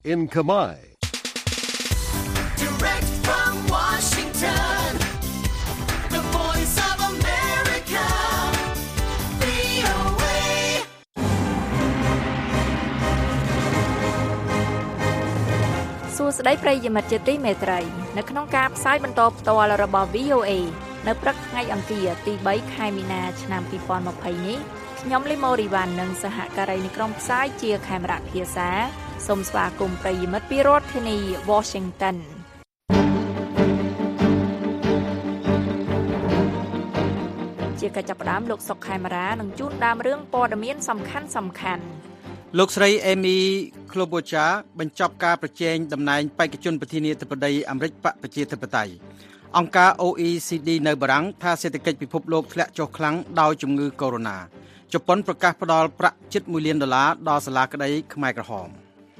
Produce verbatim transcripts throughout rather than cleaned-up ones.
in Khmer. Direct from Washington, the voice of America, វី អូ เอ សួស្តីប្រិយមិត្តជាទីមេត្រីនៅក្នុងការផ្សាយបន្តផ្ទាល់របស់ វី អូ เอ នៅព្រឹកថ្ងៃអង្គារទីបីខែមីនាឆ្នាំពីរពាន់ម្ភៃនេះខ្ញុំលីម៉ូរីវ៉ាន់និងសហការីនៃក្រុមផ្សាយជាខេមរៈភាសាសូមស្វាគមន៍ប្រិយមិត្តពីរដ្ឋធានី Washington ជាការចាប់ផ្ដើមលោកសុកខេមរានឹងជូនដើមរឿងព័ត៌មានសំខាន់សំខាន់លោកស្រីអេមីក្លូបូចាបញ្ចប់ការប្រជែងតំណែងបេក្ខជនប្រធានាធិបតីអាមេរិកបកប្រជាធិបតេយ្យអង្គការ អូ អ៊ី ស៊ី ឌី នៅបារាំងថាសេដ្ឋកិច្ចពិភពលោកធ្លាក់ចុះខ្លាំងដោយជំងឺកូវីដ -19 ជប៉ុនប្រកាសផ្តល់ប្រាក់ជិតមួយលានដុល្លារដល់សាលាក្តីខ្មែរក្រហម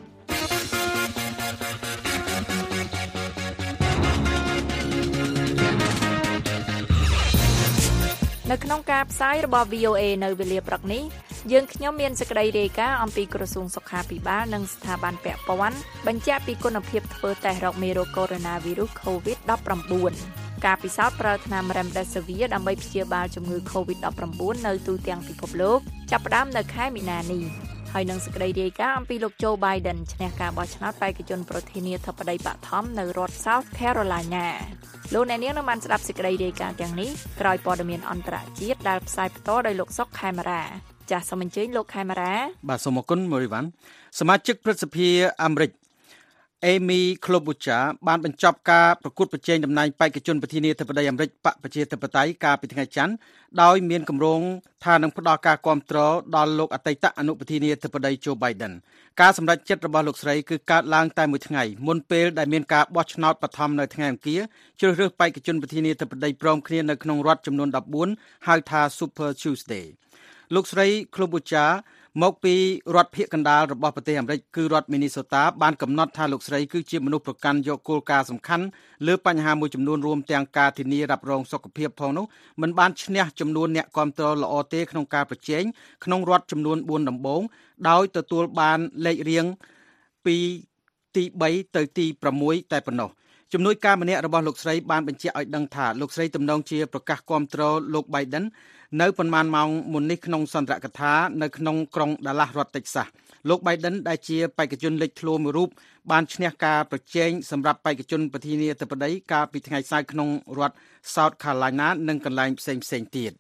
នៅក្នុងការផ្សាយរបស់ វី អូ เอ នៅវេលាព្រឹកនេះយើងខ្ញុំមានសេចក្តីរាយការណ៍អំពីក្រសួងសុខាភិបាលនិងស្ថាប័នពាក់ព័ន្ធបញ្ជាក់ពីគុណភាពធ្វើតេស្តរកមេរោគកូវីដ -19 ការពិសោធន៍ប្រើថ្នាំ Remdesivir ដើម្បីព្យាបាលជំងឺ កូវីដ -19 នៅទូទាំងពិភពលោកចាប់ផ្ដើមនៅខែមីនានេះហើយនឹងសេចក្តីរាយការណ៍អំពីលោក Joe Biden ឈ្នះការបោះឆ្នោតបេក្ខជនប្រធានាធិបតីបឋមនៅរដ្ឋ South Carolina លោកអ្នកនាងនឹងបានស្ដាប់សេចក្តីរាយការណ៍ទាំងនេះក្រោយព័ត៌មានអន្តរជាតិដែលផ្សាយផ្ទាល់ដោយលោកសុកខេមរាចាសសូមអញ្ជើញលោកខេមរាបាទសូមអរគុណមូរីវ៉ាន់សមាជិកព្រឹទ្ធសភាអាមេរិកអេមីក្លូបូចាបានបញ្ចប់ការប្រកួតប្រជែងតំណែងបេក្ខជនប្រធានាធិបតីអាមេរិកបកប្រជាធិបតេយ្យកាលពីថ្ងៃច័ន្ទដោយមានគម្រោងថានឹងផ្តល់ការគាំទ្រដល់លោកអតីតអនុប្រធានាធិបតី Joe Biden ការសម្រេចចិត្តរបស់លោកស្រីគឺកើតឡើងតែមួយថ្ងៃមុនពេលដែលមានការបោះឆ្នោតបឋមនៅថ្ងៃអង្គារជ្រើសរើសបេក្ខជនប្រធានាធិបតីព្រមគ្នានៅក្នុងរដ្ឋចំនួនដប់បួនហៅថា Super Tuesday លោកស្រីក្លូបូចាមកពីរដ្ឋភាគកណ្ដាលរបស់ប្រទេសអាមេរិកគឺរដ្ឋ Minnesota បានកំណត់ថាលោកស្រីគឺជាមនុស្សប្រកាន់យកគោលការណ៍សំខាន់លើបញ្ហាមួយចំនួនរួមទាំងការធានារ៉ាប់រងសុខភាពផងនោះមិនបានឈ្នះចំនួនអ្នកគាំទ្រល្អទេក្នុងការប្រជែងក្នុងរដ្ឋចំនួនបួនដំបូងដោយទទួលបានលេខរៀងពីទីបីទៅទីប្រាំមួយតែប៉ុណ្ណោះជំនួយការម្នាក់របស់លោកស្រីបានបញ្ជាក់ឲ្យដឹងថាលោកស្រីទំនងជាប្រកាសគាំទ្រលោក Biden នៅប៉ុន្មានម៉ោងមុននេះក្នុងសន្ទរកថានៅក្នុងក្រុង Dallas រដ្ឋ Texas លោក Biden ដែលជាបេក្ខជនលេចធ្លោមួយរូបបានឈ្នះការប្រជែងសម្រាប់បេក្ខជនប្រធានាធិបតីកាលពីថ្ងៃសៅរ៍ក្នុងរដ្ឋ South Carolina និងកន្លែងផ្សេងៗទៀត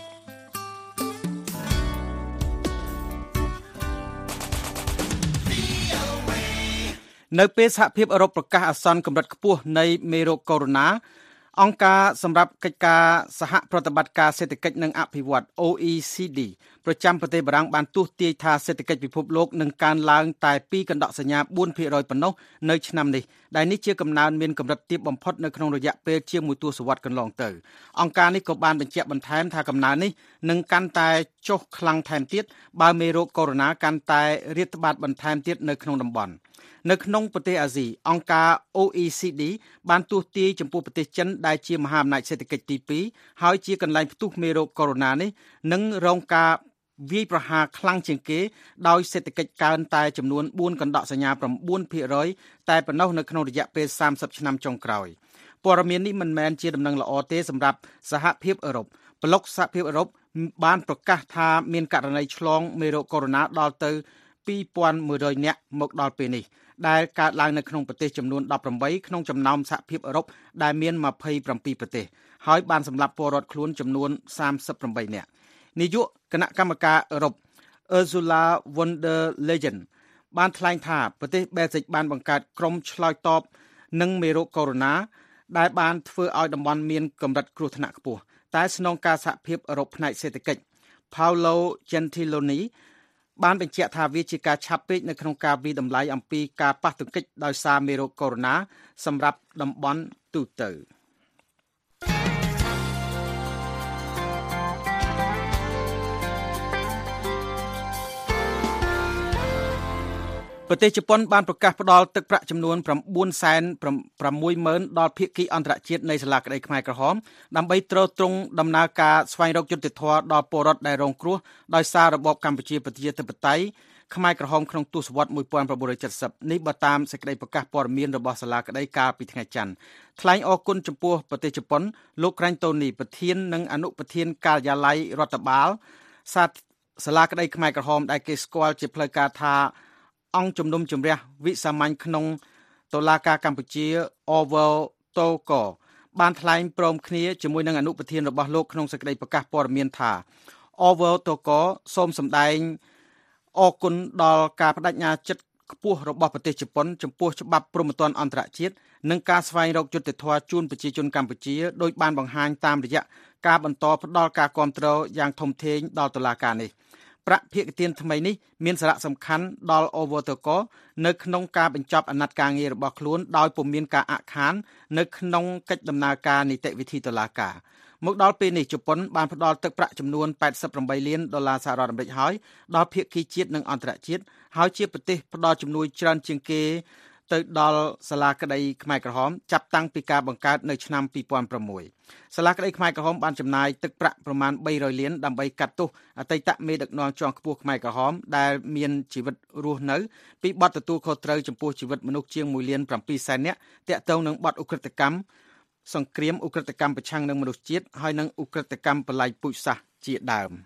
នៅពេលសហភាពអឺរ៉ុបប្រកាសអាសន្នកម្រិតខ្ពស់នៃមេរោគកូវីដ -19 អង្គការសម្រាប់កិច្ចការសហប្រតិបត្តិការសេដ្ឋកិច្ចនិងអភិវឌ្ឍន៍ អូ អ៊ី ស៊ី ឌី ប្រចាំប្រទេសបារាំងបានទស្សន៍ទាយថាសេដ្ឋកិច្ចពិភពលោកនឹងកើនឡើងតែពីរកណ្ដកសញ្ញាបួនភាគរយប៉ុណ្ណោះនៅឆ្នាំនេះដែលនេះជាកំណើនមានកម្រិតទាបបំផុតនៅក្នុងរយៈពេលជាងមួយទសវត្សរ៍កន្លងទៅអង្គការនេះក៏បានបញ្ជាក់បន្ថែមថាកំណើននេះនឹងកាន់តែចុះខ្លាំងថែមទៀតបើមេរោគកូវីដ -19 កាន់តែរាតត្បាតបន្ថែមទៀតនៅក្នុងតំបន់នៅក្នុងប្រទេសអាស៊ីអង្គការ អូ អ៊ី ស៊ី ឌី បានទស្សន៍ទាយចំពោះប្រទេសចិនដែលជាមហាអំណាចសេដ្ឋកិច្ចទីពីរហើយជាកន្លែងផ្ទុះមេរោគកូវីដ -19 នេះនឹងរងការវាយប្រហារខ្លាំងជាងគេដោយសេដ្ឋកិច្ចកើនតែចំនួនបួនកណ្ដកសញ្ញា៩ភាគរយតែប៉ុណ្ណោះនៅក្នុងរយៈពេលសាមសិបឆ្នាំចុងក្រោយព័ត៌មាននេះមិនមែនជាដំណឹងល្អទេសម្រាប់សហភាពអឺរ៉ុបប្លុកសហភាពអឺរ៉ុបបានប្រកាសថាមានករណីឆ្លងមេរោគកូវីដ -19 ដល់ទៅពីរពាន់មួយរយនាក់មកដល់ពេលនេះដែលកើតឡើងនៅក្នុងប្រទេសចំនួនដប់ប្រាំបីក្នុងចំណោមសហភាពអឺរ៉ុបដែលមានម្ភៃប្រាំពីរប្រទេសហើយបានសម្លាប់ពលរដ្ឋខ្លួនចំនួនសាមសិបប្រាំបីនាក់នាយកគណៈកម្មការអឺរ៉ុប Ursula von der Leyen បានថ្លែងថាប្រទេសបែលហ្សិកបានបង្កើតក្រុមឆ្លើយតបនឹងមេរោគកូវីដ -19 ដែលបានធ្វើឲ្យតំបន់មានកម្រិតគ្រោះថ្នាក់ខ្ពស់តែស្នងការសហភាពអឺរ៉ុបផ្នែកសេដ្ឋកិច្ច Paolo Gentiloniបានបញ្ជាក់ថាវាជាការឆាប់ពេកនៅក្នុងការវិតម្លៃអំពីការប៉ះទង្គិចដោយសារមេរោគកូវីដ -19 សម្រាប់តំបន់ទូទៅ ប្រទេសជប៉ុនបានប្រកាសផ្តល់ទឹកប្រាក់ចំនួន៩សែនប្រាំមួយម៉ឺនដល់ភាគីអន្តរជាតិនៃសាលាក្តីខ្មែរក្រហមដើម្បីទ្រទ្រង់ដំណើរការស្វែងរកយុត្តិធម៌ដល់ពលរដ្ឋដែលរងគ្រោះដោយសាររបបកម្ពុជាប្រជាធិបតេយ្យខ្មែរក្រហមក្នុងទសវត្សរ៍nineteen seventyនេះបើតាមសេចក្តីប្រកាសព័ត៌មានរបស់សាលាក្តីកាលពីថ្ងៃច័ន្ទថ្លែងអរគុណចំពោះប្រទេសជប៉ុនលោកក្រាញ់តូនីប្រធាននិងអនុប្រធានការិយាល័យរដ្ឋបាលសាសាលាក្តីខ្មែរក្រហមដែលគេស្គាល់ជាផ្លូវការថាអង្គជំនុំជម្រះវិសាមញ្ញក្នុងតុលាការកម្ពុជា Orwell Toko បានថ្លែងព្រមគ្នាជាមួយនឹងអនុប្រធានរបស់លោកក្នុងសេចក្តីប្រកាសព័ត៌មានថា Orwell Toko សូមសម្ដែងអរគុណដល់ការបដិញ្ញាចិត្តខ្ពស់របស់ប្រទេសជប៉ុនចំពោះច្បាប់ព្រហ្មទណ្ឌអន្តរជាតិនិងការស្វែងរកយុត្តិធម៌ជូនប្រជាជនកម្ពុជាដោយបានបង្ហាញតាមរយៈការបន្តផ្ដល់ការគាំទ្រយ៉ាងធំធេងដល់តុលាការនេះប្រាក់ភាគទានថ្មីនេះមានសារៈសំខាន់ដល់ Orwell Toko នៅក្នុងការបញ្ចប់អាណត្តិការងាររបស់ខ្លួនដោយពុំមានការអាក់ខាននៅក្នុងកិច្ចដំណើរការនីតិវិធីតុលាការមកដល់ពេលនេះជប៉ុនបានផ្ដល់ទឹកប្រាក់ចំនួនeighty-eightលានដុល្លារសហរដ្ឋអាមេរិកហើយដល់ភាគីជាតិនិងអន្តរជាតិហើយជាប្រទេសផ្ដល់ជំនួយច្រើនជាងគេទៅដល់សាលាក្តីខ្មែរក្រហមចាប់តាំងពីការបង្កើតនៅឆ្នាំtwo thousand sixសាលាក្តីខ្មែរក្រហមបានចំណាយទឹកប្រាក់ប្រមាណthree hundredលានដើម្បីកាត់ទោសអតីតមេដឹកនាំជាន់ខ្ពស់ខ្មែរក្រហមដែលមានជីវិតរស់នៅពីបទទទួលខុសត្រូវចំពោះជីវិតមនុស្សជាងoneលានsevenសែននាក់ទាក់ទងនឹងបទឧក្រិដ្ឋកម្មសង្គ្រាមឧក្រិដ្ឋកម្មប្រឆាំងនឹងមនុស្សជាតិហើយនឹងឧក្រិដ្ឋកម្មបល្ល័យពូជសាសន៍ជាដើម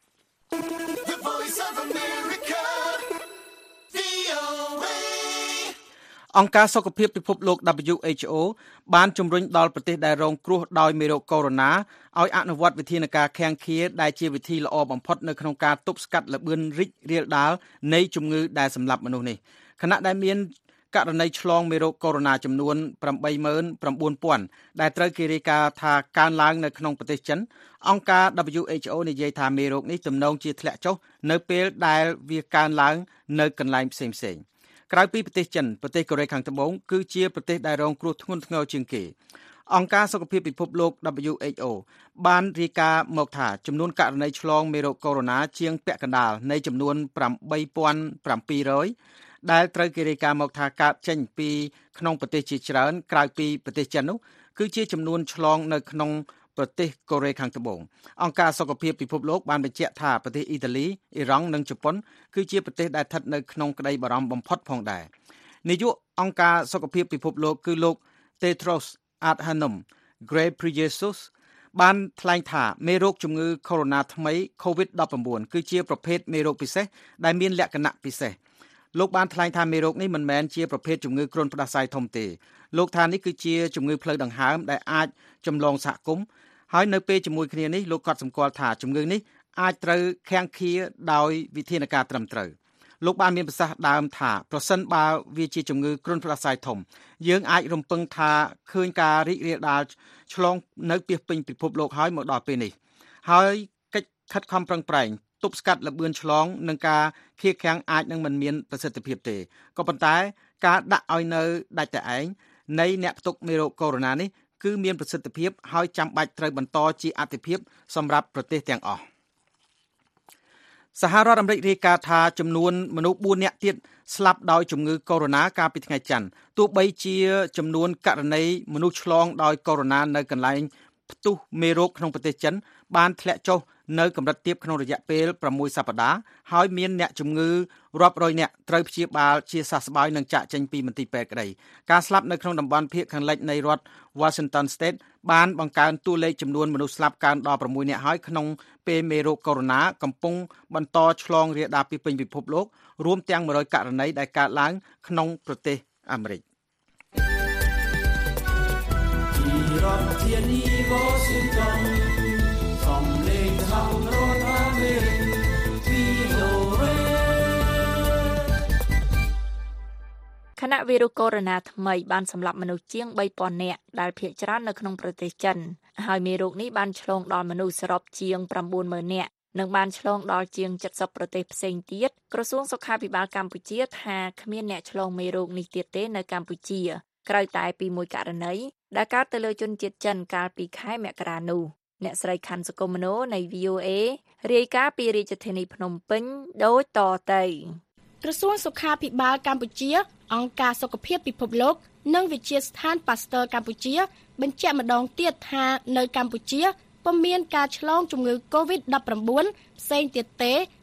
អង្គការសុខភាពពិភពលោក W H O បានជំរុញដល់ប្រទេសដែលរងគ្រោះដោយមេរោគកូវីដ -nineteen ឲ្យអនុវត្តវិធានការឃាំងឃាដែលជាវិធីល្អបំផុតនៅក្នុងការទប់ស្កាត់ល្បឿនរីករាលដាលនៃជំងឺដែលសម្លាប់មនុស្សនេះខណៈដែលមានករណីឆ្លងមេរោគកូវីដ -nineteen ចំនួនeighty-nine thousandដែលត្រូវគេរាយការណ៍ថាកើនឡើងនៅក្នុងប្រទេសចិនអង្គការ W H O និយាយថាមេរោគនេះទំនងជាធ្លាក់ចុះនៅពេលដែលវាកើនឡើងនៅកន្លែងផ្សេងៗក្រៅពីប្រទេសចិនប្រទេសកូរ៉េខាងត្បូងគឺជាប្រទេសដែលរងគ្រោះធ្ងន់ធ្ងរជាងគេអង្គការសុខភាពពិភពលោក W H O បានរាយការណ៍មកថាចំនួនករណីឆ្លងមេរោគកូវីដ -nineteen ជាងពាក់កណ្ដាលនៃចំនួនeight thousand seven hundredដែលត្រូវគេរាយការណ៍មកថាកើតចេញពីក្នុងប្រទេសជាច្រើនក្រៅពីប្រទេសចិននោះគឺជាចំនួនឆ្លងនៅក្នុងប្រទេសកូរ៉េខាងត្បូងអង្គការសុខភាពពិភពលោកបានបញ្ជាក់ថាប្រទេសអ៊ីតាលីអ៊ីរ៉ង់និងជប៉ុនគឺជាប្រទេសដែលស្ថិតនៅក្នុងក្តីបារម្ភបំផុតផងដែរនាយកអង្គការសុខភាពពិភពលោកគឺលោក Tedros Adhanom Ghebreyesus បានថ្លែងថាមេរោគជំងឺកូវីដ -nineteen ថ្មី COVID nineteen គឺជាប្រភេទមេរោគពិសេសដែលមានលក្ខណៈពិសេសលោកបានថ្លែងថាមេរោគនេះមិនមែនជាប្រភេទជំងឺគ្រុនផ្ដាសាយធំទេលោកថានេះគឺជាជំងឺផ្លូវដង្ហើមដែលអាចចម្លងសហគមន៍ហើយនៅពេលជាមួយគ្នានេះលោកក៏សម្គាល់ថាជំងឺនេះអាចត្រូវឃាំងឃាដោយវិធានការត្រឹមត្រូវលោកបានមានប្រសាសន៍ដើមថាប្រសិនបើវាជាជំងឺគ្រុនផ្ដាសាយធំយើងអាចរំពឹងថាឃើញការរីករាលដាលឆ្លងនៅពាសពេញពិភពលោកហើយមកដល់ពេលនេះហើយកិច្ចខិតខំប្រឹងប្រែងទប់ស្កាត់ល្បឿនឆ្លងនិងការឃាតឃាំងអាចនឹងមិនមានប្រសិទ្ធភាពទេក៏ប៉ុន្តែការដាក់ឲ្យនៅដាច់តែឯងនៃអ្នកផ្ទុកមេរោគកូវីដ -nineteen នេះគឺមានប្រសិទ្ធភាពហើយចាំបាច់ត្រូវបន្តជាអាទិភាពសម្រាប់ប្រទេសទាំងអស់សហរដ្ឋអាមេរិករាយការណ៍ថាចំនួនមនុស្សfourនាក់ទៀតស្លាប់ដោយជំងឺកូវីដ -nineteen កាលពីថ្ងៃច័ន្ទទោះបីជាចំនួនករណីមនុស្សឆ្លងដោយកូវីដ -nineteen នៅកន្លែងផ្ទុះមេរោគក្នុងប្រទេសចិនបានធ្លាក់ចុះនៅកម្រិតទាបក្នុងរយៈពេលsixសប្តាហ៍ហើយមានអ្នកជំងឺរាប់រយនាក់ត្រូវព្យាបាលជាសះស្បើយនិងចាកចេញពីមន្ទីរពេទ្យក្តីការស្លាប់នៅក្នុងតំបន់ភាគខាងលិចនៃរដ្ឋ Washington State បានបង្កើនតួលេខចំនួនមនុស្សស្លាប់កើនដល់sixនាក់ហើយក្នុងពេលមេរោគកូវីដ -nineteen កំពុងបន្តឆ្លងរាលដាលពីពេញពិភពលោករួមទាំងone hundredករណីដែលកើតឡើងក្នុងប្រទេសអាមេរិករដ្ឋធានី Washington សំឡេងសហរដ្ឋអាមេរិកខណៈវីរុសកូវីដ -nineteen ថ្មីបានសម្លាប់មនុស្សជាងthree thousandនាក់ដែលភាគច្រើននៅក្នុងប្រទេសចិនហើយមេរោគនេះបានឆ្លងដល់មនុស្សសរុបជាងnine thousandនាក់និងបានឆ្លងដល់ជាងseventyប្រទេសផ្សេងទៀតក្រសួងសុខាភិបាលកម្ពុជាថាគ្មានអ្នកឆ្លងមេរោគនេះទៀតទេនៅកម្ពុជាក្រៅតែពីមួយករណីដែលកើតទៅលើជនជាតិចិនកាលពីខែមករានោះអ្នកស្រីខាន់សុគមនោនៃ V O A រាយការណ៍ពីរាជធានីភ្នំពេញដូចតទៅក្រសួងសុខាភិបាលកម្ពុជាអង្គការសុខភាពពិភពលោកនិងវិទ្យាស្ថាន Pasteur កម្ពុជាបញ្ជាក់ម្ដងទៀតថានៅកម្ពុជាពុំមានការឆ្លងជំងឺ COVID nineteen ផ្សេងទៀតទេ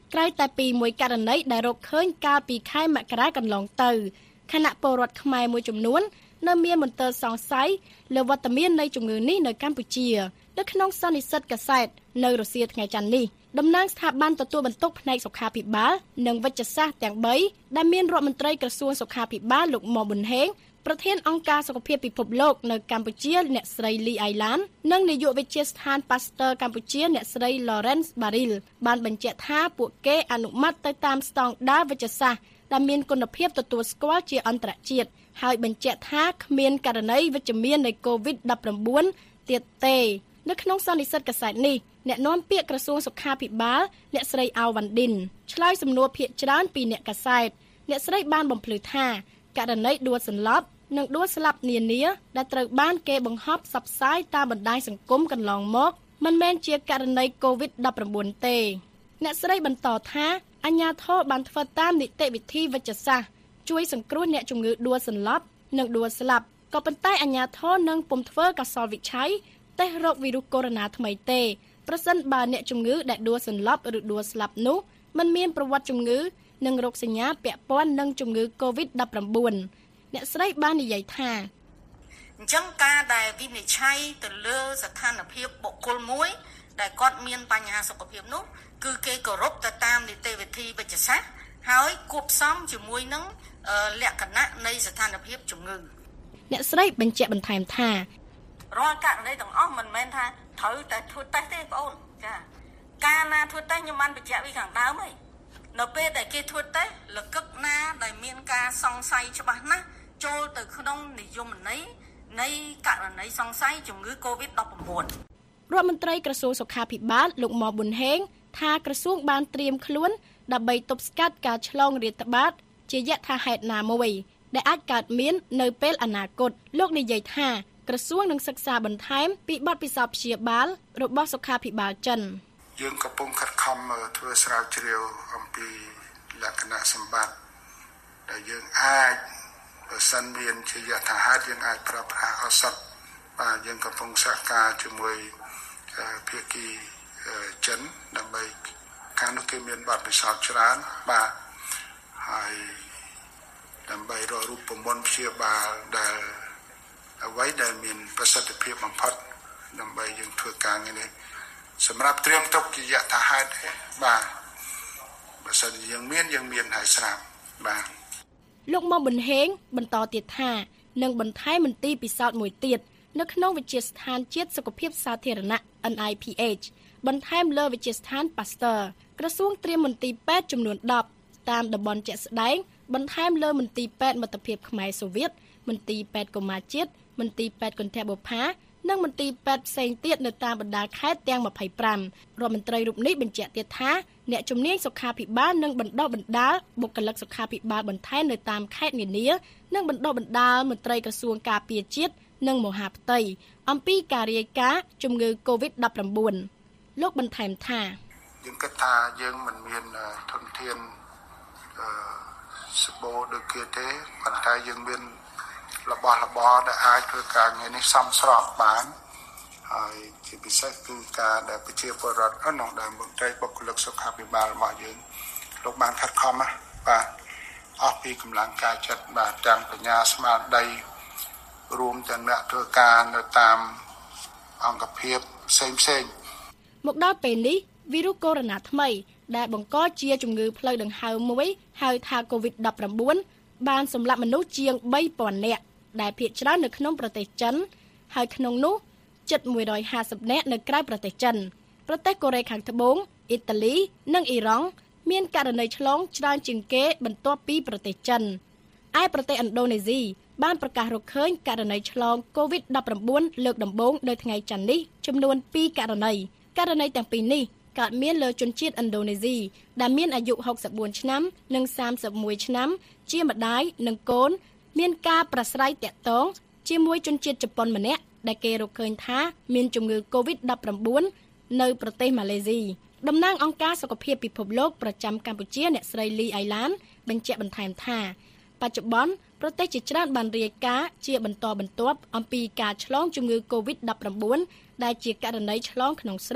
ក្រៅតែពីមួយករណីដែលរកឃើញកាលពីខែមករាកន្លងទៅខណៈពលរដ្ឋខ្មែរមួយចំនួននៅមានមន្ទិលសង្ស័យលើវត្តមាននៃជំងឺនេះនៅកម្ពុជានៅក្នុងសន្និសីទកាសែតនៅរុស្ស៊ីថ្ងៃច័ន្ទនេះតំណាងស្ថាប័នទទួលបន្ទុកផ្នែកសុខាភិបាលនិងវិជ្ជសាស្ត្រទាំងបីដែលមានរដ្ឋមន្ត្រីក្រសួងសុខាភិបាលលោកមុំប៊ុនហេងប្រធានអង្គការសុខភាពពិភពលោកនៅកម្ពុជាអ្នកស្រីលីអៃឡាននិងនាយកវិទ្យាស្ថាន Pasteur កម្ពុជាអ្នកស្រី Lawrence Baril បានបញ្ជាក់ថាពួកគេអនុម័តទៅតាមស្តង់ដារវិទ្យាសាស្ត្រដែលមានគុណភាពទទួលស្គាល់ជាអន្តរជាតិហើយបញ្ជាក់ថាគ្មានករណីវិជ្ជមាននៃ កូវីដ ដប់ប្រាំបួន ទៀតទេនៅក្នុងសន្និសីទកាសែតនេះអ្នកនាំពាក្យក្រសួងសុខាភិបាលអ្នកស្រីអាវវ៉ាន់ឌិនឆ្លើយសំណួរភាគច្រើនពីអ្នកកាសែតអ្នកស្រីបានបំភ្លឺថាករណីដួលសន្លប់និងដួលស្លាប់នានាដែលត្រូវបានគេបង្ហោះផ្សព្វផ្សាយតាមបណ្ដាញសង្គមកន្លងមកមិនមែនជាករណី កូវីដ ដប់ប្រាំបួន ទេអ្នកស្រីបន្តថាអាជ្ញាធរបានធ្វើតាមនីតិវិធីវិទ្យាសាស្ត្រជួយសង្គ្រោះអ្នកជំងឺដួលសន្លប់និងដួលស្លាប់ក៏ប៉ុន្តែអាជ្ញាធរនឹងពុំធ្វើកាសលវិឆ័យតេស្តរោគវីរុសកូវីដ ថ្មីទេប្រសិនបើអ្នកជំងឺដែលដួលសន្លប់ឬដួលស្លាប់នោះមិនមានប្រវត្តិជំងឺនិងរោគសញ្ញាពាក់ព័ន្ធនឹងជំងឺ កូវីដ ដប់ប្រាំបួន អ្នកស្រីបាននិយាយថាអញ្ចឹងការដែលវិនិច្ឆ័យទៅលើស្ថានភាពបុគ្គលមួយដែលគាត់មានបញ្ហាសុខភាពនោះគឺគេគោរពទៅតាមនីតិវិធីវិទ្យាសាស្ត្រហើយគួបផ្សំជាមួយនឹងលក្ខណៈនៃស្ថានភាពជំងឺអ្នកស្រីបញ្ជាក់បន្ថែមថារាល់ករណីទាំងអស់មិនមែនថាត្រូវតែធ្វើតេស្តទេបងអូនចាការណាធ្វើតេស្តខ្ញុំបានបញ្ជាក់ពីខាងដើមហើយនៅពេលដែលគេធ្វើតេស្តលកឹកណាដែលមានការសង្ស័យច្បាស់ណាស់ចូលទៅក្នុងនិយមន័យនៃករណីសង្ស័យជំងឺ កូវីដ ដប់ប្រាំបួនរដ្ឋមន្ត្រីក្រសួងសុខាភិបាលលោកមុំប៊ុនហេងថាក្រសួងបានត្រៀមខ្លួនដើម្បីទប់ស្កាត់ការឆ្លងរាតត្បាតជាយថាហេតុណាមួយដែលអាចកើតមាននៅពេលអនាគតលោកនិយាយថាក្រសួងនឹងសិក្សាបន្ថែមពីបទពិសោធន៍ព្យាបាលរបស់សុខាភិបាលចិនយើងកំពុងខិតខំធ្វើស្រាវជ្រាវអំពីលក្ខណៈសម្បត្តិដែលយើងអាចបើសិនមានជាយថាហេតុយើងអាចប្រើប្រាស់ឱសថបាទយើងកំពុងសហការជាមួយភាគីចិនដើម្បីខាងនោះគេមានបទពិសោធន៍ច្រើនបាទហើយដើម្បីរករូបមន្តព្យាបាលដែលអ្វីដែលមានប្រសិទ្ធភាពបំផុតដើម្បីយើងធ្វើការងារនេះសម្រាប់ត្រៀមទុកជាយថាហេតុបាទបើសិនយើងមានយើងមានហើយស្រាប់បាទលោកមុំប៊ុនហេងបន្តទៀតថានឹងបន្ថែមមន្ទីរពិសោធន៍មួយទៀតនៅក្នុងវិទ្យាស្ថានជាតិសុខភាពសាធារណៈ N I P H បន្ថែមលើវិទ្យាស្ថាន Pasteur ក្រសួងត្រៀមមន្ទីរពេទ្យចំនួនដប់តាមតំបន់ជាក់ស្ដែងបន្ថែមលើមន្ទីរពេទ្យមិត្តភាពខ្មែរសូវៀតមន្ទីរពេទ្យកុមារជាតិមន្ទីរពេទ្យគន្ធបុប្ផានិងមន្ទីរពេទ្យផ្សេងទៀតនៅតាមបណ្ដាខេត្តទាំងម្ភៃប្រាំរដ្ឋមន្ត្រីរូបនេះបញ្ជាក់ទៀតថាអ្នកជំនាញសុខាភិបាលនឹងបណ្ដុះបណ្ដាលបុគ្គលិកសុខាភិបាលបន្ថែមនៅតាមខេត្តនានានិងបណ្ដុះបណ្ដាលមន្ត្រីក្រសួងការពារជាតិនិងមហាផ្ទៃអំពីការរាយការណ៍ជំងឺ កូវីដ ដប់ប្រាំបួន លោកបន្ថែមថាយើងគិតថាយើងមិនមានធនធានអឺសម្បូរដូចគេទេប៉ុន្តែយើងមានរបស់របរដែលអាចធ្វើការងារនេះសមស្របបានហើយជាពិសេសគឺការដែលប្រជាពលរដ្ឋក្នុងដែលមន្ត្រីបុគ្គលិកសុខាភិបាលរបស់យើងលោកបានខិតខំណាបាទអស់ពីកម្លាំងកាយចិត្តបាទទាំងបញ្ញាស្មារតីរួមទាំងអ្នកធ្វើការនៅតាមអង្គភាពផ្សេងផ្សេងមកដល់ពេលនេះវីរុសកូវីដ ថ្មីដែលបង្កជាជំងឺផ្លូវដង្ហើមមួយហៅថា កូវីដ ដប់ប្រាំបួន បានសម្លាប់មនុស្សជាង បីពាន់នាក់ដែលភាគច្រើននៅក្នុងប្រទេសចិនហើយក្នុងនោះជិតមួយរយហាសិបនាក់នៅក្រៅប្រទេសចិនប្រទេសកូរ៉េខាងត្បូងអ៊ីតាលីនិងអ៊ីរ៉ង់មានករណីឆ្លងច្រើនជាងគេបន្ទាប់ពីប្រទេសចិនឯប្រទេសឥណ្ឌូនេស៊ីបានប្រកាសរកឃើញករណីឆ្លង កូវីដ ដប់ប្រាំបួន លើកដំបូងនៅថ្ងៃច័ន្ទនេះចំនួនពីរករណីករណីទាំងពីរនេះកើតមានលើជនជាតិឥណ្ឌូនេស៊ីដែលមានអាយុហុកសិបបួនឆ្នាំនិងសាមសិបមួយឆ្នាំជាម្ដាយនិងកូនមានការប្រស្រ័យតាក់ទងជាមួយជនជាតិជប៉ុនម្នាក់ដែលគេរកឃើញថាមានជំងឺ កូវីដ ដប់ប្រាំបួន នៅប្រទេសម៉ាឡេស៊ីតំណាងអង្គការសុខភាពពិភពលោកប្រចាំកម្ពុជាអ្នកស្រីលីអៃឡានបញ្ជាក់បន្ថែមថាបច្ចុប្បន្នប្រទេសជាច្រើនបានរាយការណ៍ជាបន្តបន្ទាប់អំពីការឆ្លងជំងឺ កូវីដ ដប់ប្រាំបួន ដែលជាករណីឆ្លងក្នុងស្រុក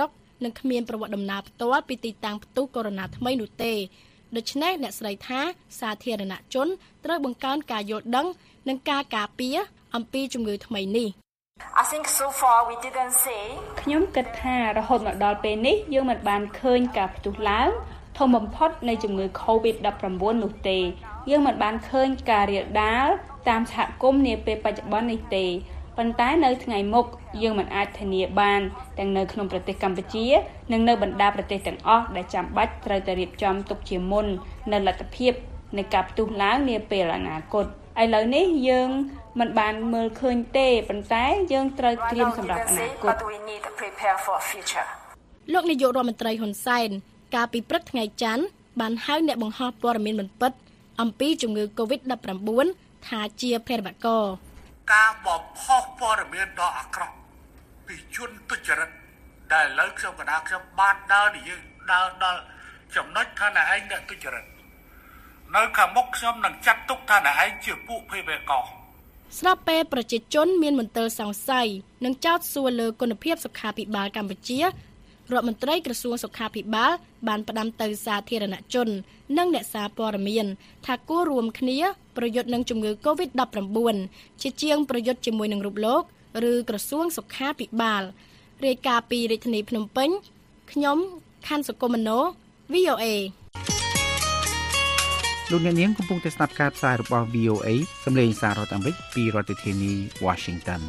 និងគ្មានប្រវត្តិដំណើរផ្ទាល់ពីទីតាំងផ្ទុះកូវីដ ថ្មីនោះទេដូច្នេះអ្នកស្រីថាសាធារណជនត្រូវបង្កើនការយល់ដឹងនិងការការពារអំពីជំងឺថ្មីនេះ I think so far we didn't see ខ្ញុំគិតថារហូតមកដល់ពេលនេះយើងមិនបានឃើញការផ្ទុះឡើងធំបំផុតនៃជំងឺ កូវីដ ដប់ប្រាំបួន នោះទេយើងមិនបានឃើញការរាលដាលតាមសហគមន៍នាពេលបច្ចុប្បន្ននេះទេប៉ុន្តែនៅថ្ងៃមុខយើងមិនអាចធានាបានទាំងនៅក្នុងប្រទេសកម្ពុជានិងនៅបណ្ដាប្រទេសទាំងអស់ដែលចាំបាច់ត្រូវតែរៀបចំទុកជាមុននៅលទ្ធភាពនៃការផ្ទុះឡើងនាពេលអនាគតឥឡូវនេះយើងមិនបានមើលឃើញទេប៉ុន្តែយើងត្រូវត្រៀមសម្រាប់អនាគតលោកនាយករដ្ឋមន្ត្រីហ៊ុនសែនកាលពីព្រឹកថ្ងៃច័ន្ទបានហៅអ្នកបង្ហោះព័ត៌មានមិនពិតអំពីជំងឺ កូវីដ ដប់ប្រាំបួន ថាជាភេរវករការបំផុសព័ត៌មានដ៏អាក្រក់ពីជនទុច្ចរិតដែលឥឡូវខ្ញុំកណ្ដាលខ្ញុំបានដើរនិយាយដើរដល់ចំណុចថាអ្នកឯងអ្នកទុច្ចរិតនៅខាងមុខខ្ញុំនឹងចាត់ទុកថាអ្នកឯងជាពួកភេរវករស្របពេលប្រជាជនមានមន្ទិលសង្ស័យនិងចោទសួរលើគុណភាពសុខាភិបាលកម្ពុជារដ្ឋមន្ត្រីក្រសួងសុខាភិបាលបានផ្ដាំទៅសាធារណជននិងអ្នកសារព័ត៌មានថាគួររួមគ្នាប្រយុទ្ធនឹងជំងឺ កូវីដ ដប់ប្រាំបួន ជាជាងប្រយុទ្ធជាមួយនឹងរូបលោកឬក្រសួងសុខាភិបាលរាយការណ៍ពីរាជធានីភ្នំពេញខ្ញុំខាន់សុគមនោ វី អូ เอលោកអ្នកនាងកំពុងតែស្ដាប់ការផ្សាយរបស់ វី អូ เอ សម្លេងសាររដ្ឋអាមេរិកពីរដ្ឋធានី Washington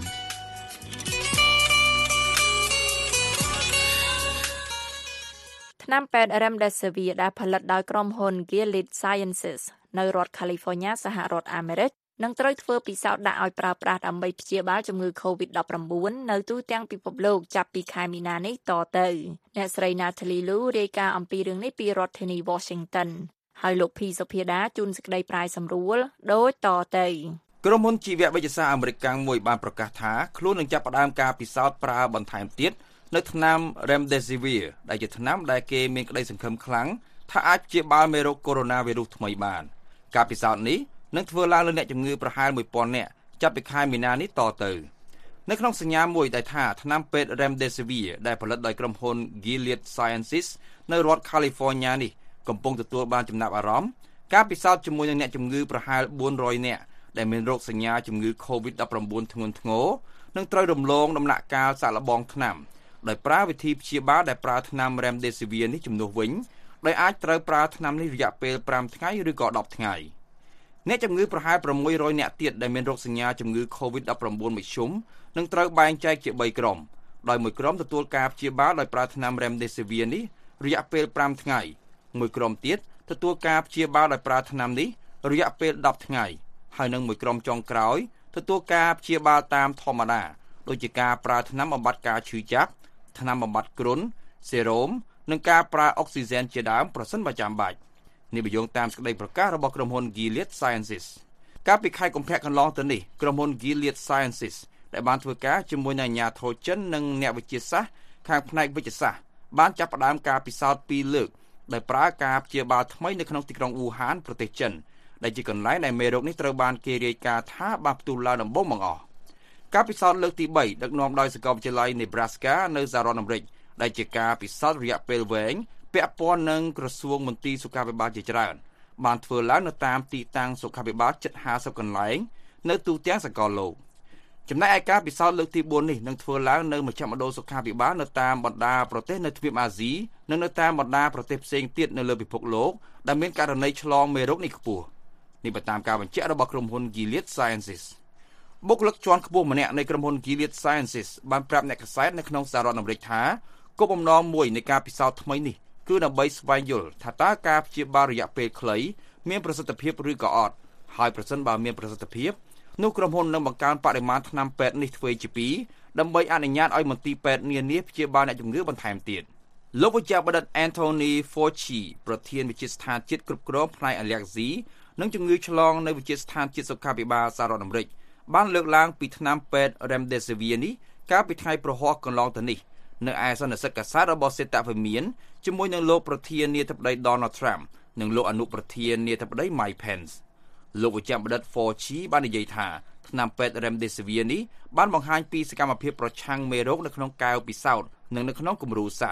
ថ្នាំពេទ្យ Remdesivir ដែលផលិតដោយក្រុមហ៊ុន Gilead Sciences នៅរដ្ឋ California សហរដ្ឋអាមេរិកនឹងត្រូវធ្វើពិសោធន៍ដាក់ឲ្យប្រើប្រាស់ដើម្បីព្យាបាលជំងឺ កូវីដ ដប់ប្រាំបួន នៅទូទាំងពិភពលោកចាប់ពីខែមីនានេះតទៅអ្នកស្រី Natalie Lu រាយការណ៍អំពីរឿងនេះពីរដ្ឋធានី Washington ហើយលោកភីសុភាដាជូនសេចក្តីប្រាយសម្រួលដូចតទៅក្រុមហ៊ុនជីវវិទ្យាសាស្ត្រអាមេរិកកាំងមួយបានប្រកាសថាខ្លួននឹងចាប់ផ្ដើមការពិសោធន៍ប្រើបន្ថែមទៀតនៅថ្នាំ Remdesivir ដែលជាថ្នាំដែលគេមានក្តីសង្ឃឹមខ្លាំងថាអាចព្យាបាលមេរោគកូវីដ ថ្មីបានការពិសោធន៍នេះនឹងធ្វើឡើងលើអ្នកជំងឺប្រហែល មួយពាន់ នាក់ចាប់ពីខែមីនានេះតទៅនៅក្នុងសញ្ញាមួយដែលថាថ្នាំពេទ្យ Remdesivir ដែលផលិតដោយក្រុមហ៊ុន Gilead Sciences នៅរដ្ឋ California នេះកំពុងទទួលបានចំណាប់អារម្មណ៍ការពិសោធន៍ជាមួយនឹងអ្នកជំងឺប្រហែល បួនរយ នាក់ដែលមានរោគសញ្ញាជំងឺ កូវីដ ដប់ប្រាំបួន ធ្ងន់ធ្ងរនឹងត្រូវរំលងដំណាក់កាលសាកល្បងថ្នាំដោយប្រើវិធីព្យាបាលដែលប្រើថ្នាំ Remdesivir នេះជំនួសវិញដោយអាចត្រូវប្រើថ្នាំនេះរយៈពេល ប្រាំ ថ្ងៃឬក៏ ដប់ ថ្ងៃអ្នកជំងឺប្រហែល ប្រាំមួយរយ នាក់ទៀតដែលមានរោគសញ្ញាជំងឺ កូវីដ ដប់ប្រាំបួន មធ្យមនឹងត្រូវបែងចែកជា បី ក្រុមដោយមួយក្រុមទទួលការព្យាបាលដោយប្រើថ្នាំ Remdesivir នេះរយៈពេល ប្រាំ ថ្ងៃមួយក្រុមទៀតទទួលការព្យាបាលដោយប្រើថ្នាំនេះរយៈពេល ដប់ ថ្ងៃហើយនឹងមួយក្រុមចុងក្រោយទទួលការព្យាបាលតាមធម្មតាដូចជាការប្រើថ្នាំបំបាត់ការឈឺចាប់ថ្នាំបំបាត់គ្រុនសេរ៉ូមនិងការប្រើអុកស៊ីហ្សែនជាដើមប្រសិនបើចាំបាច់នេះបញ្យងតាមសេចក្តីប្រកាសរបស់ក្រុមហ៊ុន Gilead Sciences កាលពីខែកុម្ភៈកន្លងទៅនេះក្រុមហ៊ុន Gilead Sciences ដែលបានធ្វើការជាមួយនឹងអាជ្ញាធរចិននិងអ្នកវិទ្យាសាស្ត្រខាងផ្នែកវិទ្យាសាស្ត្របានចាប់ផ្ដើមការពិសោធន៍ពីរលើកដោយប្រើការព្យាបាលថ្មីនៅក្នុងទីក្រុងវូហានប្រទេសចិនដែលជាកន្លែងដែលមេរោគនេះត្រូវបានគេរាយការណ៍ថាបានផ្ទុះឡើងដំបូងបង្អស់ការពិសោធន៍លើកទីបីដឹកនាំដោយសាកលវិទ្យាល័យ Nebraska នៅសហរដ្ឋអាមេរិកដែលជាការពិសោធន៍រយៈពេលវែងពាក់ព័ន្ធនឹងក្រសួងមន្ទីរសុខាភិបាលជាច្រើនបានធ្វើឡើងនៅតាមទីតាំងសុខាភិបាលជិត ហាសិប កន្លែងនៅទូទាំងសកលលោកចំណែកឯការពិសោធន៍លើកទីបួននេះនឹងធ្វើឡើងនៅមជ្ឈមណ្ឌលសុខាភិបាលនៅតាមបណ្ដាប្រទេសនៅទ្វីបអាស៊ីនិងនៅតាមបណ្ដាប្រទេសផ្សេងទៀតនៅលើពិភពលោកដែលមានករណីឆ្លងមេរោគនេះខ្ពស់នេះបើតាមការបញ្ជាក់របស់ក្រុមហ៊ុន Gilead Sciencesបុគ្គលិកជាន់ខ្ពស់ម្នាក់នៃក្រុមហ៊ុន Gilead Sciences បានប្រាប់អ្នកកាសែតនៅក្នុងសហរដ្ឋអាមេរិកថាគោលបំណងមួយនៃការពិសោធន៍ថ្មីនេះគឺដើម្បីស្វែងយល់ថាតើការព្យាបាលរយៈពេលខ្លីមានប្រសិទ្ធភាពឬក៏អត់ហើយប្រសិនបើមានប្រសិទ្ធភាពនោះក្រុមហ៊ុននឹងបង្កើនបរិមាណថ្នាំពេទ្យនេះទ្វេជាពីរដើម្បីអនុញ្ញាតឲ្យមន្ទីរពេទ្យនានាព្យាបាលអ្នកជំងឺបន្ថែមទៀតលោកវិជ្ជបណ្ឌិត Anthony Fauci ប្រធានវិទ្យាស្ថានជាតិគ្រប់គ្រងផ្នែកអាឡែហ្ស៊ីនិងជំងឺឆ្លងនៅវិទ្យាស្ថានជាតិសុខាភិបាលសហរដ្ឋអាមេរិកបានលើកឡើងពីថ្នាំពេទ្យ Remdesivir នេះកាលពីថ្ងៃប្រហ័សកន្លងទៅនេះនៅឯសន្និសីទកាសែតរបស់សេតវិមានជាមួយនឹងលោកប្រធានាធិបតី Donald Trump និងលោកអនុប្រធានាធិបតី Mike Pence លោកវិជ្ជបណ្ឌិត Fauci បាននិយាយថាថ្នាំពេទ្យ Remdesivir នេះបានបង្ហាញពីសកម្មភាពប្រឆាំងមេរោគនៅក្នុងកែវពិសោធន៍និងនៅក្នុងគំរូសត្វ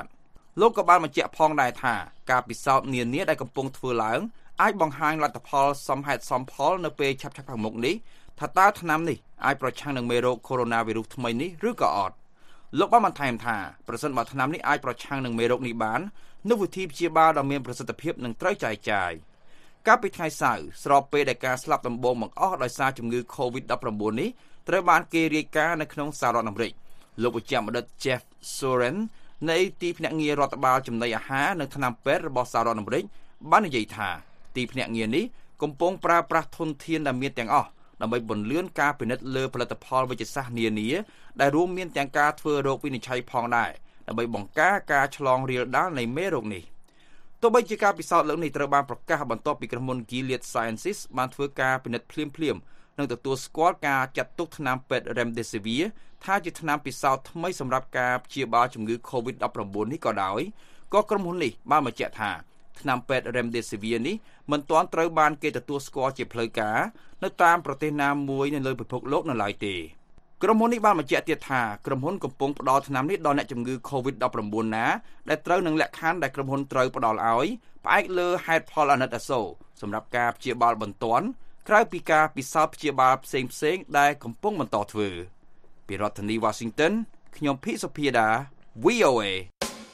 លោកក៏បានបញ្ជាក់ផងដែរថាការពិសោធន៍នានាដែលកំពុងធ្វើឡើងអាចបង្ហាញលទ្ធផលសមហេតុសមផលនៅពេលឆាប់ៗខាងមុខនេះថាតើថ្នាំនេះអាចប្រឆាំងនឹងមេរោគកូវីដ -19 ថ្មីនេះឬក៏អត់លោកបានបន្ថែមថាប្រសិនបើថ្នាំនេះអាចប្រឆាំងនឹងមេរោគនេះបាននោះវិធីព្យាបាលដ៏មានប្រសិទ្ធភាពនឹងត្រូវចែកចាយកាលពីថ្ងៃសៅរ៍ស្របពេលដែលការស្លាប់ដំបូងបង្អស់ដោយសារជំងឺ កូវីដ -19 នេះត្រូវបានគេរាយការណ៍នៅក្នុងសហរដ្ឋអាមេរិកលោកវិជ្ជបណ្ឌិត Jeff Soren នៃទីភ្នាក់ងាររដ្ឋបាលចំណីអាហារនិងថ្នាំពេទ្យរបស់សហរដ្ឋអាមេរិកបាននិយាយថាទីភ្នាក់ងារនេះកំពុងប្រើប្រាស់ធនធានដែលមានទាំងអស់ដើម្បីបន្លឿនការពិនិត្យលើផលិតផលវិទ្យាសាស្ត្រនានាដែលរួមមានទាំងការធ្វើរោគវិនិច្ឆ័យផងដែរដើម្បីបង្ការការឆ្លងរាលដាលនៃមេរោគនេះទោះបីជាការពិសោធន៍លើកនេះត្រូវបានប្រកាសបន្ទាប់ពីក្រុមហ៊ុន Gilead Sciences បានធ្វើការពិនិត្យភ្លាមៗនិងទទួលស្គាល់ការចាត់ទុកថ្នាំពេទ្យ Remdesivir ថាជាថ្នាំពិសោធន៍ថ្មីសម្រាប់ការព្យាបាលជំងឺ កូវីដ -19 នេះក៏ដោយក៏ក្រុមហ៊ុននេះបានបញ្ជាក់ថាថ្នាំពេទ្យ Remdesivir នេះមិនទាន់ត្រូវបានគេទទួលស្គាល់ជាផ្លូវការនៅតាមប្រទេសណាមួយនៅលើពិភពលោកនៅឡើយទេក្រុមហ៊ុននេះបានបញ្ជាក់ទៀតថាក្រុមហ៊ុនកំពុងផ្ដល់ថ្នាំនេះដល់អ្នកជំងឺ កូវីដ -19 ណាដែលត្រូវនឹងលក្ខខណ្ឌដែលក្រុមហ៊ុនត្រូវផ្ដល់ឲ្យផ្អែកលើហេតុផលអាណិតអាសូរសម្រាប់ការព្យាបាលបន្ទាន់ក្រៅពីការពិសោធន៍ព្យាបាលផ្សេងៗដែលកំពុងបន្តធ្វើពីរដ្ឋធានី Washington ខ្ញុំភីសុភាដា វី អូ เอ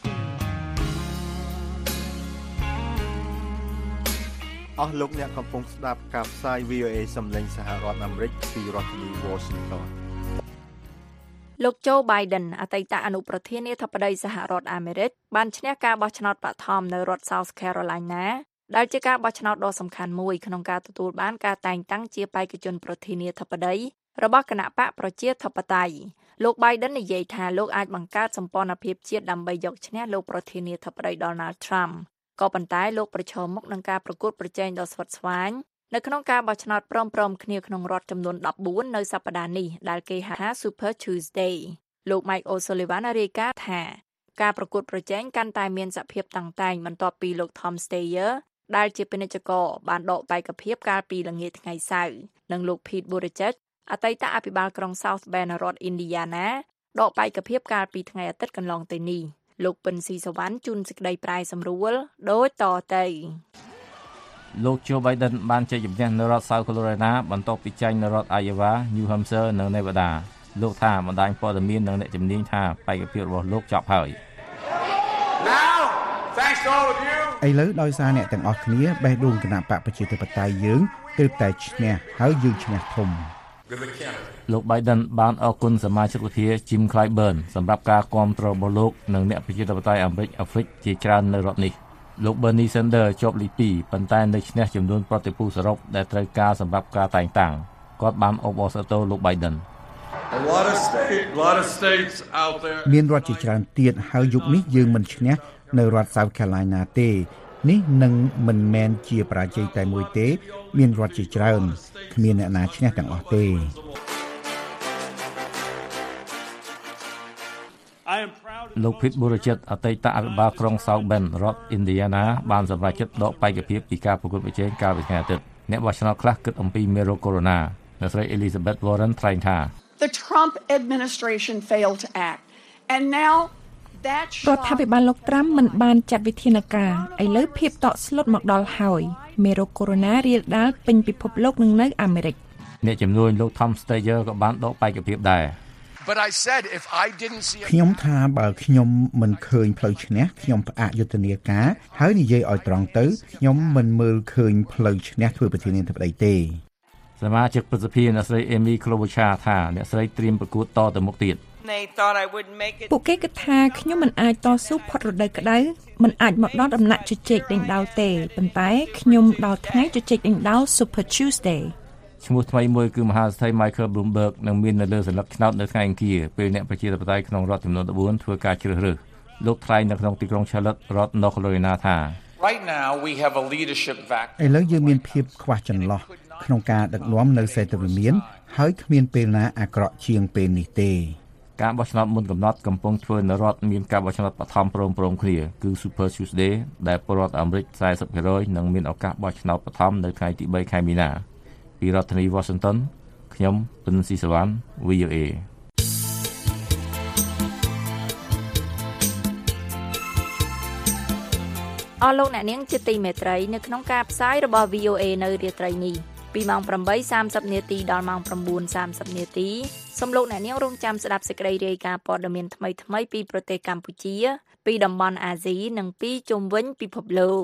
អស់លោកអ្នកកំពុងស្ដាប់ការផ្សាយ វី អូ เอ សំឡេងសហរដ្ឋអាមេរិកពីរដ្ឋធានី Washington លោក Joe Biden អតីតអនុប្រធានាធិបតីសហរដ្ឋអាមេរិកបានឈ្នះការបោះឆ្នោតបឋមនៅរដ្ឋ South Carolina ដែលជាការបោះឆ្នោតដ៏សំខាន់មួយក្នុងការទទួលបានការតែងតាំងជាបេក្ខជនប្រធានាធិបតីរបស់គណបក្សប្រជាធិបតេយ្យលោក Biden និយាយថាលោកអាចបង្កើតសម្ព័ន្ធភាពជាតិដើម្បីយកឈ្នះលោកប្រធានាធិបតី Donald Trump ក៏ប៉ុន្តែលោកប្រឈមមុខនឹងការប្រកួតប្រជែងដ៏ស្វិតស្វាញនៅក្នុងការបោះឆ្នោតព្រមៗគ្នាក្នុងរដ្ឋចំនួនដប់បួននៅសប្តាហ៍នេះដែលគេហៅថា Super Tuesday លោក Mike O'Sullivan រាយការណ៍ថាការប្រកួតប្រជែងកាន់តែមានសភាពតាំងតែងបន្ទាប់ពីលោក Tom Steyer ដែលជាពាណិជ្ជករបានដកបេក្ខភាពកាលពីល្ងាចថ្ងៃសៅរ៍និងលោក Pete Buttigieg អតីតអភិបាលក្រុង South Bend រដ្ឋ Indiana ដកបេក្ខភាពកាលពីថ្ងៃអាទិត្យកន្លងទៅនេះលោកពិនស៊ីសវណ្ណជូនសេចក្តីប្រែសម្រួលដូចតទៅលោក Joe Biden បានជ័យជំនះនៅរដ្ឋ South Carolina បន្ទាប់ពីចាញ់នៅរដ្ឋ Iowa, New Hampshire និង Nevada លោកថាបណ្ដាញព័ត៌មាននិងអ្នកជំនាញថាបេក្ខភាពរបស់លោកចប់ហើយឥឡូវដោយសារអ្នកទាំងអស់គ្នាបេះដូងគណបក្សប្រជាធិបតេយ្យយើងទើបតែឈ្នះហើយយើងឈ្នះធំលោក Biden បានអរគុណសមាជិកសភា Jim Clyburn សម្រាប់ការគាំទ្ររបស់លោកនិងអ្នកប្រជាធិបតេយ្យអាមេរិកអាហ្វ្រិកជាច្រើននៅរដ្ឋនេះលោក Bernie Sanders ជាប់លេខពីរប៉ុន្តែនៅឈ្នះចំនួនប្រតិភូសរុបដែលត្រូវការសម្រាប់ការតែងតាំងគាត់បានអបអរសាទរលោក Biden មានរដ្ឋជាច្រើនទៀតហើយយុគនេះយើងមិនឈ្នះនៅរដ្ឋ South Carolina ទេនេះនឹងមិនមែនជាបរាជ័យតែមួយទេមានរដ្ឋជាច្រើនគ្មានអ្នកណាឈ្នះទាំងអស់ទេលោក Pete Buttigieg អតីតអភិបាលក្រុង South Bend រដ្ឋ Indiana បានសម្រេចចិត្តដកបេក្ខភាពពីការប្រកួតប្រជែងកាលពីថ្ងៃអាទិត្យអ្នកបោះឆ្នោតខ្លះគិតអំពីមេរោគកូវីដ -19 អ្នកស្រី Elizabeth Warren ថ្លែងថា The Trump administration failed to act and now រដ្ឋាភិបាលលោកត្រាំមិនបានចាត់វិធានការឥឡូវភាពតក់ស្លុតមកដល់ហើយមេរោគកូវីដ -19 រាលដាលពេញពិភពលោកនិងនៅអាមេរិកអ្នកជំនួយលោក Tom Steyer ក៏បានដកបេក្ខភាពដែរខ្ញុំថាបើខ្ញុំមិនឃើញផ្លូវឈ្នះខ្ញុំផ្អាកយុទ្ធនាការហើយនិយាយឲ្យត្រង់ទៅខ្ញុំមិនមើលឃើញផ្លូវឈ្នះធ្វើប្រធានាធិបតីទេសមាជិកប្រសិទ្ធិអ្នកស្រី Amy Klobuchar ថាអ្នកស្រីត្រៀមប្រកួតតទៅមុខទៀតពួកគេគិតថាខ្ញុំមិនអាចតស៊ូផុតរដូវក្តៅមិនអាចមកដល់ដំណាក់ជជែកដេញដោលទេប៉ុន្តែខ្ញុំដល់ថ្ងៃជជែកដេញដោល Super Tuesday ឈ្មោះថ្មីមួយគឺមហាសេដ្ឋី Michael Bloomberg នឹងមាននៅលើសន្លឹកឆ្នោតនៅថ្ងៃអង្គារពេលអ្នកប្រជាធិបតេយ្យក្នុងរដ្ឋចំនួនដប់បួនធ្វើការជ្រើសរើសលោកថ្លែងនៅក្នុងទីក្រុង Charlotte រដ្ឋ North Carolina ថា Right now we have a leadership vacuum ឥឡូវយើងមានភាពខ្វះចន្លោះក្នុងការដឹកនាំនៅសេដ្ឋវិមានហើយគ្មានពេលណាអាក្រក់ជាងពេលនេះទេការបោះឆ្នោតមុនកំណត់កំពុងធ្វើនៅរដ្ឋមានការបោះឆ្នោតបឋមព្រមព្រំគ្នាគឺ Super Tuesday ដែលពលរដ្ឋអាមេរិក สี่สิบเปอร์เซ็นต์ នឹងមានឱកាសបោះឆ្នោតបឋមនៅថ្ងៃទីបីខែមីនាពីរដ្ឋធានី Washington ខ្ញុំពិនស៊ីសវណ្ណ វី អូ เอអស់លោកអ្នកនាងជាទីមេត្រីនៅក្នុងការផ្សាយរបស់ វី អូ អេ នៅរាត្រីនេះពីម៉ោង ប្រាំបីសាមសិប នាទីដល់ម៉ោង ៩ សាមសិប នាទីសូមលោកអ្នកនាងរងចាំស្ដាប់សេចក្តីរាយការណ៍ព័ត៌មានថ្មីៗពីប្រទេសកម្ពុជាពីតំបន់អាស៊ីនិងពីជុំវិញពិភពលោក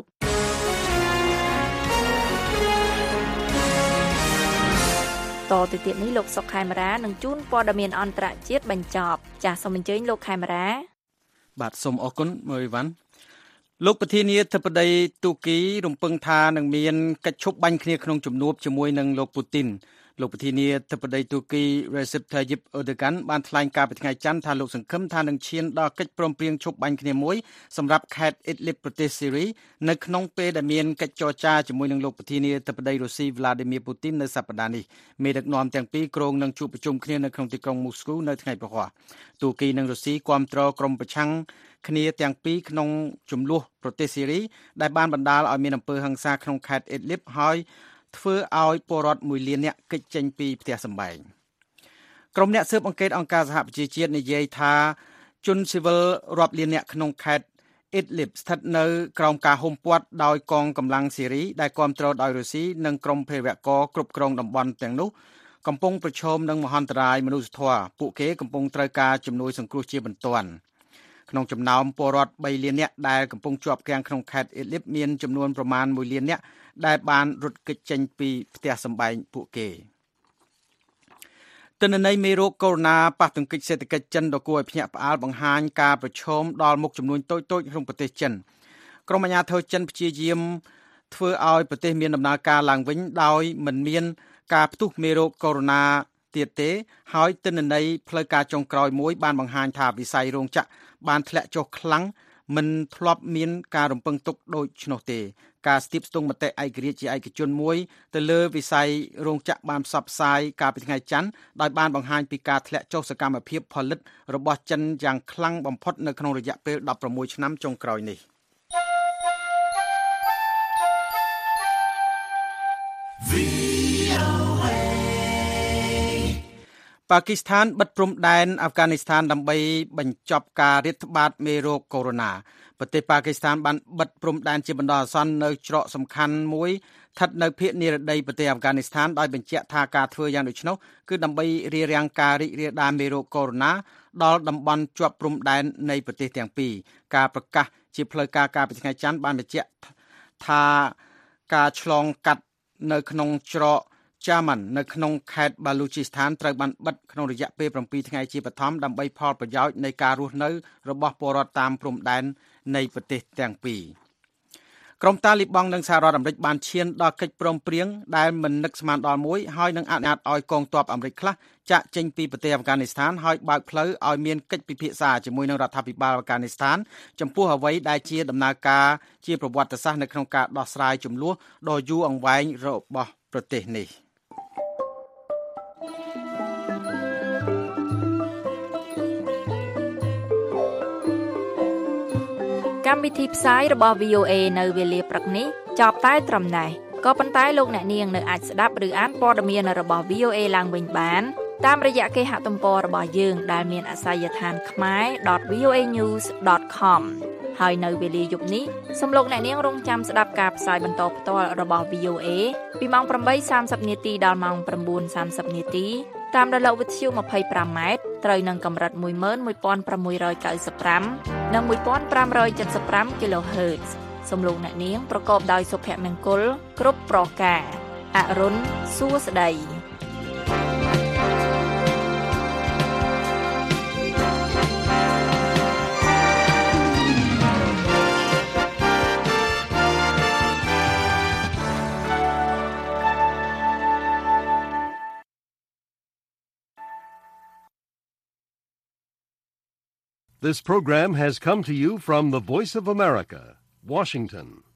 តទៅទៀតនេះលោកសុកខេមរានឹងជូនព័ត៌មានអន្តរជាតិបញ្ចប់ចាសសូមអញ្ជើញលោកខេមរាបាទសូមអរគុណមើលវ៉ាន់លោកប្រធានាធិបតីទូគីរំពឹងថានឹងមានកិច្ចឈប់បាញ់គ្នាក្នុងជំនួបជាមួយនឹងលោកពូទីនលោកប្រធានាធិបតីទូគី Recep Tayyip Erdogan បានថ្លែងការពីថ្ងៃច័ន្ទថាលោកសង្ឃឹមថានឹងឈានដល់កិច្ចព្រមព្រៀងឈប់បាញ់គ្នាមួយសម្រាប់ខេត្ត Idlib ប្រទេសស៊ីរីនៅក្នុងពេលដែលមានកិច្ចចរចាជាមួយនឹងលោកប្រធានាធិបតីរុស្ស៊ី Vladimir Putin នៅសប្តាហ៍នេះមេដឹកនាំទាំងពីរគ្រងនឹងជួបប្រជុំគ្នានៅក្នុងទីក្រុង Moscow នៅថ្ងៃព្រហស្បតិ៍ទូគីនិងរុស្ស៊ីគាំទ្រក្រុមប្រឆាំងគ្នាទាំងពីរក្នុងចំនួនប្រទេសស៊ីរីដែលបានបណ្ដាលឲ្យមានអំពើហិង្សាក្នុងខេត្ត Idlib ហើយធ្វើឲ្យពលរដ្ឋមួយលានអ្នកគេចចេញពីផ្ទះសម្បែងក្រុមអ្នកស៊ើបអង្កេតអង្គការសហប្រជាជាតិនិយាយថាជនស៊ីវិលរាប់លានអ្នកក្នុងខេត្ត Idlib ស្ថិតនៅក្រោមការហ៊ុមព័ទ្ធដោយកងកម្លាំងស៊ីរីដែលគាំទ្រដោយរុស្ស៊ីនិងក្រុមភេរវករគ្រប់គ្រងតំបន់ទាំងនោះកំពុងប្រឈមនឹងមហន្តរាយមនុស្សធម៌ពួកគេកំពុងត្រូវការជំនួយសង្គ្រោះជាបន្ទាន់ក្នុងចំណោមពលរដ្ឋបីលាននាក់ដែលកំពុងជាប់គាំងក្នុងខេត្ត Idlib មានចំនួនប្រមាណមួយលាននាក់ដែលបានរត់គេចចេញពីផ្ទះសម្បែងពួកគេទិន្នន័យមេរោគកូវីដ ប៉ះទង្គិចសេដ្ឋកិច្ចចិនដ៏គួរឲ្យភ្ញាក់ផ្អើលបង្ហាញការប្រឈមដល់មុខចំនួនតូចៗក្នុងប្រទេសចិនក្រុមអាជ្ញាធរចិនព្យាយាមធ្វើឲ្យប្រទេសមានដំណើរការឡើងវិញដោយមិនមានការផ្ទុះមេរោគកូវីដ ទៀតទេហើយទិន្នន័យផ្លូវការចុងក្រោយមួយបានបង្ហាញថាវិស័យរោងចក្របានធ្លាក់ចុះខ្លាំងមិនធ្លាប់មានការរំពឹងទុកដូចនោះទេការស្ទាបស្ទង់មតិឯករាជ្យជាឯកជនមួយទៅលើវិស័យរោងចក្របានផ្សព្វផ្សាយកាលពីថ្ងៃច័ន្ទដោយបានបង្ហាញពីការធ្លាក់ចុះសកម្មភាពផលិតរបស់ចិនយ៉ាងខ្លាំងបំផុតនៅក្នុងរយៈពេលដប់ប្រាំមួយឆ្នាំចុងក្រោយនេះប៉ាគីស្ថានបិទព្រំដែនអាហ្វហ្គានីស្ថានដើម្បីបញ្ចប់ការរាតត្បាតមេរោគកូវីដ ប្រទេសប៉ាគីស្ថានបានបិទព្រំដែនជាបណ្ដោះអាសន្ននៅច្រកសំខាន់មួយស្ថិតនៅភាគនិរតីប្រទេសអាហ្វហ្គានីស្ថានដោយបញ្ជាក់ថាការធ្វើយ៉ាងដូច្នោះគឺដើម្បីរារាំងការរីករាលដាលមេរោគកូវីដ ដល់តំបន់ជាប់ព្រំដែននៃប្រទេសទាំងពីរការប្រកាសជាផ្លូវការកាលពីថ្ងៃច័ន្ទបានបញ្ជាក់ថាការឆ្លងកាត់នៅក្នុងច្រកចាម៉ាន់នៅក្នុងខេត្តបាឡូជីស្ថានត្រូវបានបិទក្នុងរយៈពេលប្រាំពីរថ្ងៃជាបឋមដើម្បីផលប្រយោជន៍នៃការរស់នៅរបស់ពលរដ្ឋតាមព្រំដែននៃប្រទេសទាំងពីរក្រុមតាលីបង់និងសហរដ្ឋអាមេរិកបានឈានដល់កិច្ចព្រមព្រៀងដែលមិននឹកស្មានដល់មួយហើយនឹងអនុញ្ញាតឲ្យកងទ័ពអាមេរិកខ្លះចាក់ចេញពីប្រទេសអាហ្វហ្គានីស្ថានហើយបើកផ្លូវឲ្យមានកិច្ចពិភាក្សាជាមួយនឹងរដ្ឋាភិបាលអាហ្វហ្គានីស្ថានចំពោះអ្វីដែលជាដំណើរការជាប្រវត្តិសាស្ត្រនៅក្នុងការដោះស្រាយជម្លោះដ៏យូរអង្វែងរបស់ប្រទេសនេះកម្មវិធីផ្សាយរបស់ វី អូ អេ នៅវេលាព្រឹកនេះចប់តែត្រឹមណេះក៏ប៉ុន្តែលោកអ្នកនាងនៅអាចស្ដាប់ឬអានព័ត៌មានរបស់ វី អូ អេ ឡើងវិញបានតាមរយៈគេហទំព័ររបស់យើងដែលមានអាសយដ្ឋាន khmae dot v o a news dot com ហើយនៅវេលាយប់នេះសូមលោកអ្នកនាងរងចាំស្ដាប់ការផ្សាយបន្តផ្ទាល់របស់ វី អូ អេ ពីម៉ោងប្រាំបីសាមសិប នាទីដល់ម៉ោង៩សាមសិប នាទីតាមរលកវិទ្យុម្ភៃប្រាំម៉ែត្រត្រូវនឹងកម្រិតមួយម៉ឺនមួយពាន់ប្រាំមួយរយកៅសិបប្រាំនិងមួយពាន់ប្រាំរយเจ็ดสิบห้า kHz សូមលោកអ្នកនាងប្រកបដោយសុភមង្គលគ្រប់ប្រការអរុនសួស្តី This program has come to you from the Voice of America, Washington.